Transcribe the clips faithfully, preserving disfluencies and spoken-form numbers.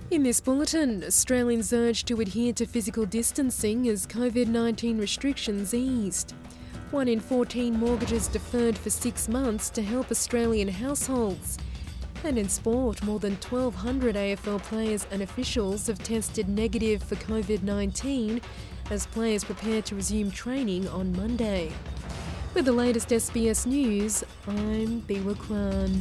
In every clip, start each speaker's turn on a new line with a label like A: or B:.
A: In this bulletin, Australians urged to adhere to physical distancing as COVID nineteen restrictions eased. One in fourteen mortgages deferred for six months to help Australian households. And in sport, more than twelve hundred A F L players and officials have tested negative for COVID nineteen as players prepare to resume training on Monday. With the latest S B S News, I'm Biwa Kwan.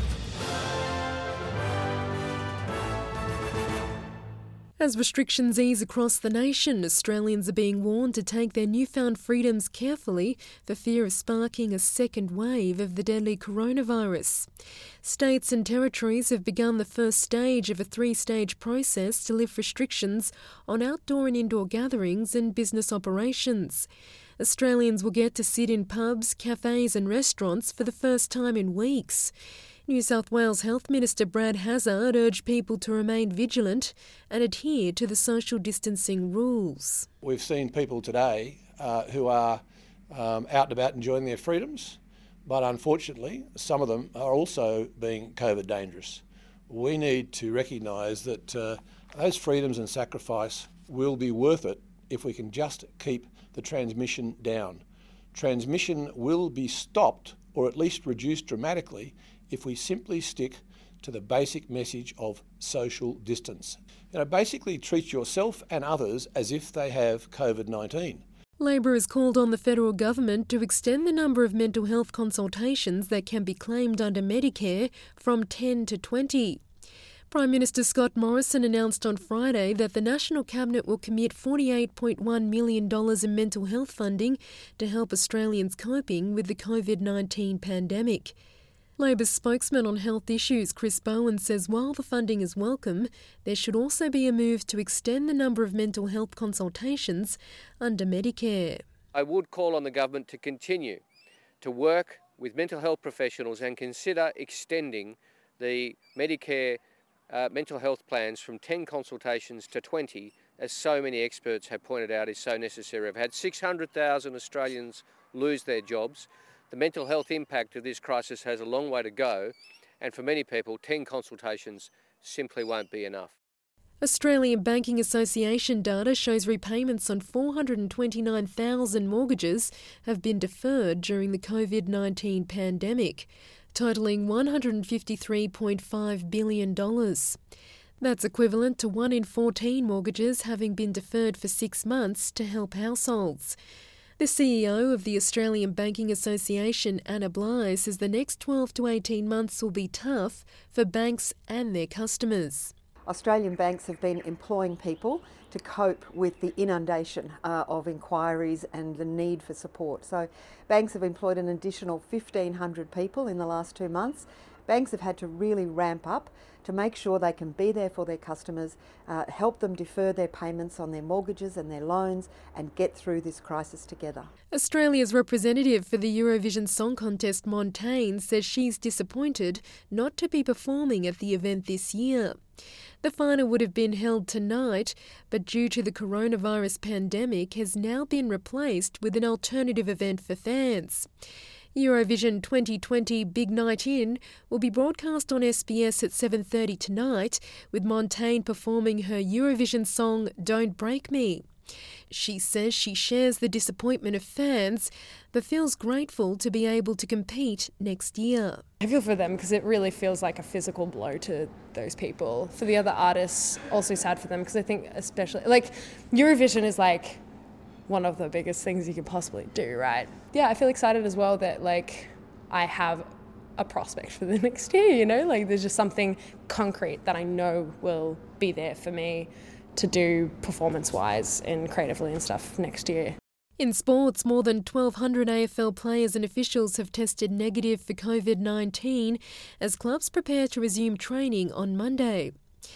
A: As restrictions ease across the nation, Australians are being warned to take their newfound freedoms carefully for fear of sparking a second wave of the deadly coronavirus. States and territories have begun the first stage of a three-stage process to lift restrictions on outdoor and indoor gatherings and business operations. Australians will get to sit in pubs, cafes and restaurants for the first time in weeks. New South Wales Health Minister Brad Hazzard urged people to remain vigilant and adhere to the social distancing rules.
B: We've seen people today uh, who are um, out and about enjoying their freedoms, but unfortunately some of them are also being COVID dangerous. We need to recognise that uh, those freedoms and sacrifice will be worth it if we can just keep the transmission down. Transmission will be stopped or at least reduced dramatically if we simply stick to the basic message of social distance. You know, basically treat yourself and others as if they have COVID nineteen.
A: Labor has called on the federal government to extend the number of mental health consultations that can be claimed under Medicare from ten to twenty. Prime Minister Scott Morrison announced on Friday that the National Cabinet will commit forty-eight point one million dollars in mental health funding to help Australians coping with the COVID nineteen pandemic. Labor's spokesman on health issues, Chris Bowen, says while the funding is welcome, there should also be a move to extend the number of mental health consultations under Medicare.
C: I would call on the government to continue to work with mental health professionals and consider extending the Medicare uh, mental health plans from ten consultations to twenty, as so many experts have pointed out is so necessary. I've had six hundred thousand Australians lose their jobs. The mental health impact of this crisis has a long way to go, and for many people, ten consultations simply won't be enough.
A: Australian Banking Association data shows repayments on four hundred twenty-nine thousand mortgages have been deferred during the COVID nineteen pandemic, totalling one hundred fifty-three point five billion dollars. That's equivalent to one in fourteen mortgages having been deferred for six months to help households. The C E O of the Australian Banking Association, Anna Bligh, says the next twelve to eighteen months will be tough for banks and their customers.
D: Australian banks have been employing people to cope with the inundation uh, of inquiries and the need for support. So banks have employed an additional fifteen hundred people in the last two months. Banks have had to really ramp up to make sure they can be there for their customers, uh, help them defer their payments on their mortgages and their loans and get through this crisis together.
A: Australia's representative for the Eurovision Song Contest, Montaigne, says she's disappointed not to be performing at the event this year. The final would have been held tonight, but due to the coronavirus pandemic has now been replaced with an alternative event for fans. Eurovision twenty twenty Big Night In will be broadcast on S B S at seven thirty tonight, with Montaigne performing her Eurovision song Don't Break Me. She says she shares the disappointment of fans, but feels grateful to be able to compete next year.
E: I feel for them because it really feels like a physical blow to those people. For the other artists, also sad for them because I think especially, like, Eurovision is like one of the biggest things you could possibly do, right? Yeah, I feel excited as well that, like, I have a prospect for the next year, you know? Like, there's just something concrete that I know will be there for me to do performance-wise and creatively and stuff next year.
A: In sports, more than twelve hundred A F L players and officials have tested negative for COVID nineteen as clubs prepare to resume training on Monday.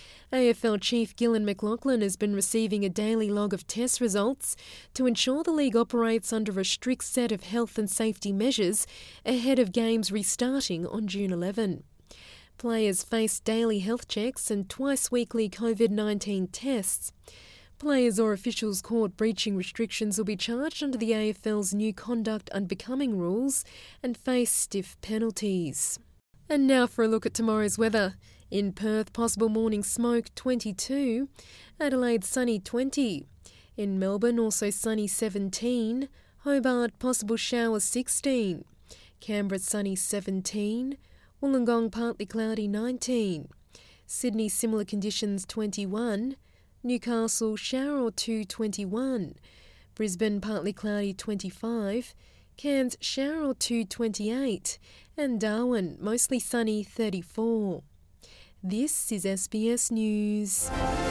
A: A F L Chief Gillon McLachlan has been receiving a daily log of test results to ensure the league operates under a strict set of health and safety measures ahead of games restarting on June eleventh. Players face daily health checks and twice-weekly COVID nineteen tests. Players or officials caught breaching restrictions will be charged under the A F L's new conduct unbecoming rules and face stiff penalties. And now for a look at tomorrow's weather. In Perth, possible morning smoke twenty-two. Adelaide, sunny twenty. In Melbourne, also sunny seventeen. Hobart, possible showers sixteen. Canberra, sunny seventeen. Wollongong, partly cloudy nineteen. Sydney, similar conditions twenty-one. Newcastle, shower or two twenty-one. Brisbane, partly cloudy twenty-five. Cairns, shower or two twenty-eight. And Darwin, mostly sunny thirty-four. This is S B S News.